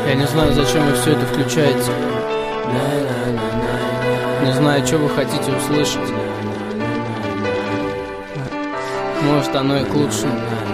Я не знаю, зачем вы все это включаете. Не знаю, что вы хотите услышать. Может, оно и к лучшему.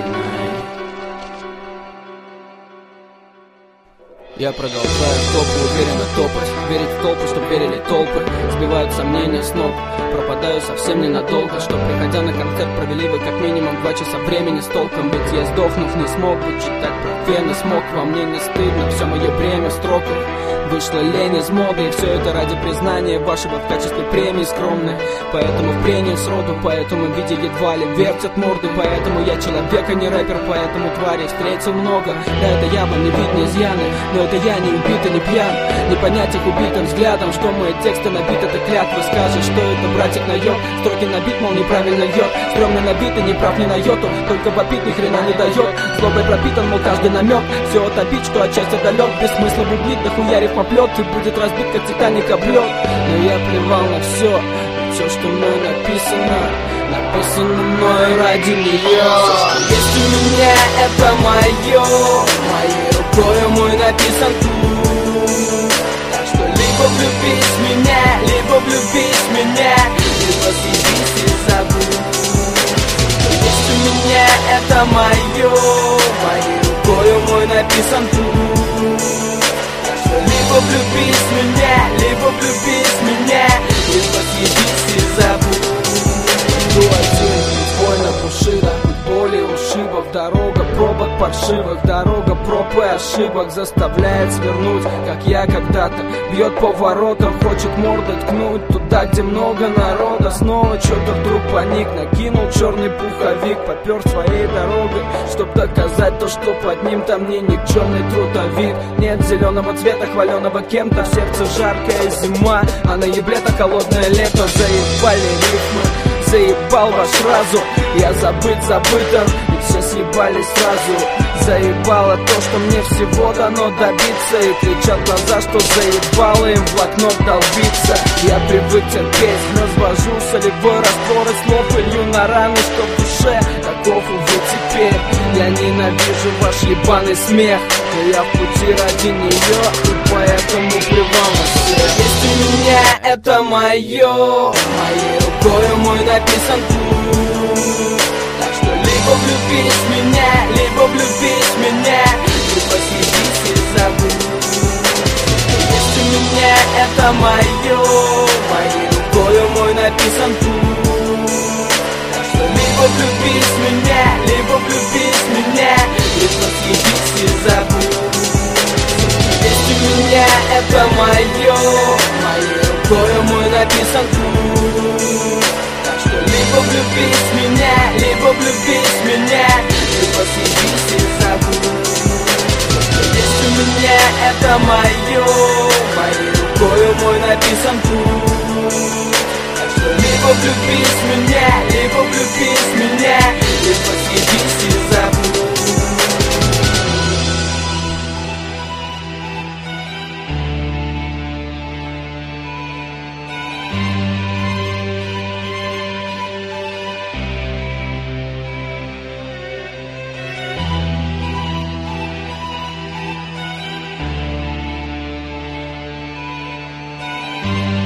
Я продолжаю топу, уверенно топать, верить в толпу, чтоб верили толпы. Сбивают сомнения с ног, пропадаю совсем ненадолго. Чтоб, приходя на концерт, провели вы как минимум 2 часа времени с толком. Ведь я, сдохнув, не смог бы читать про фен и смог. Во мне не стыдно, все мое бремя в строках. Вышла лень из моды, и все это ради признания вашего в качестве премии скромной. Поэтому в прении сроду, поэтому в виде едва ли вертят морды. Поэтому я человек, а не рэпер, поэтому тварей встретил много. Да, это я вам не видно изъяны, но это я не убит и не пьян. Не понять их убитым взглядом, что мои тексты набиты, это клятвы. Скажешь, что это братик наёб, строки набит, мол, неправильно ёб. Стрёмно набит и не прав ни на йоту, только вопить ни хрена не даёт. Злобой пропитан, мол, каждый намёк, всё отобить, что отчасти далёк. Без смысла бубнить, дохуя рифмоплёт, и будет разбит, как Титаник облёт. Но я плевал на всё, всё, что мной написано мной ради неё. Всё, что есть у меня, это моё, моей рукой мой написан путь. Так что либо влюбись в меня, либо влюбись в меня, либо съебись и забудь. Что есть у меня, это моё, моей рукой мой написан путь. Так что либо влюбись в меня, либо влюбись в меня, либо съебись и забудь. Иду один, больно пушито, боли ушибов, дорога пробок паршивых, дорога проб и ошибок заставляет свернуть, как я когда-то. Бьет по воротам, хочет мордой ткнуть туда, где много народа. Снова что-то вдруг паник, накинул черный пуховик, попер своей дорогой, чтоб доказать то, что под ним там не никчемный трудовик. Нет зеленого цвета, хваленого кем-то, в сердце жаркая зима, а на ебле-то холодное лето. Заебали рифмы, заебал ваш разум, я забыт забытым, и все съебались сразу. Заебало то, что мне всего дано добиться, и кричат глаза, что заебало им в блокнот долбиться. Я привык терпеть, развожу солевой раствор и слов илью на раны, что в душе, каков увы теперь. Я ненавижу ваш ебаный смех, но я в пути ради нее, и поэтому плевал на всех. Есть у меня, это моё, моей рукой мой написан путь. Так что либо влюбись в меня, либо влюбись в меня, либо съебись и забудь. Есть у меня, это моё, моей рукой мой написан путь. Так что либо влюбись в меня, либо влюбись в меня, либо съебись и забудь. Есть у меня, это моё, моей рукой мой написан путь. Так что либо влюбись в меня, либо влюбись в меня, либо съебись и забудь. Есть у меня, это моё, моей рукой мой написан путь. Так что либо влюбись в меня, либо влюбись в меня, либо съебись и забудь. Thank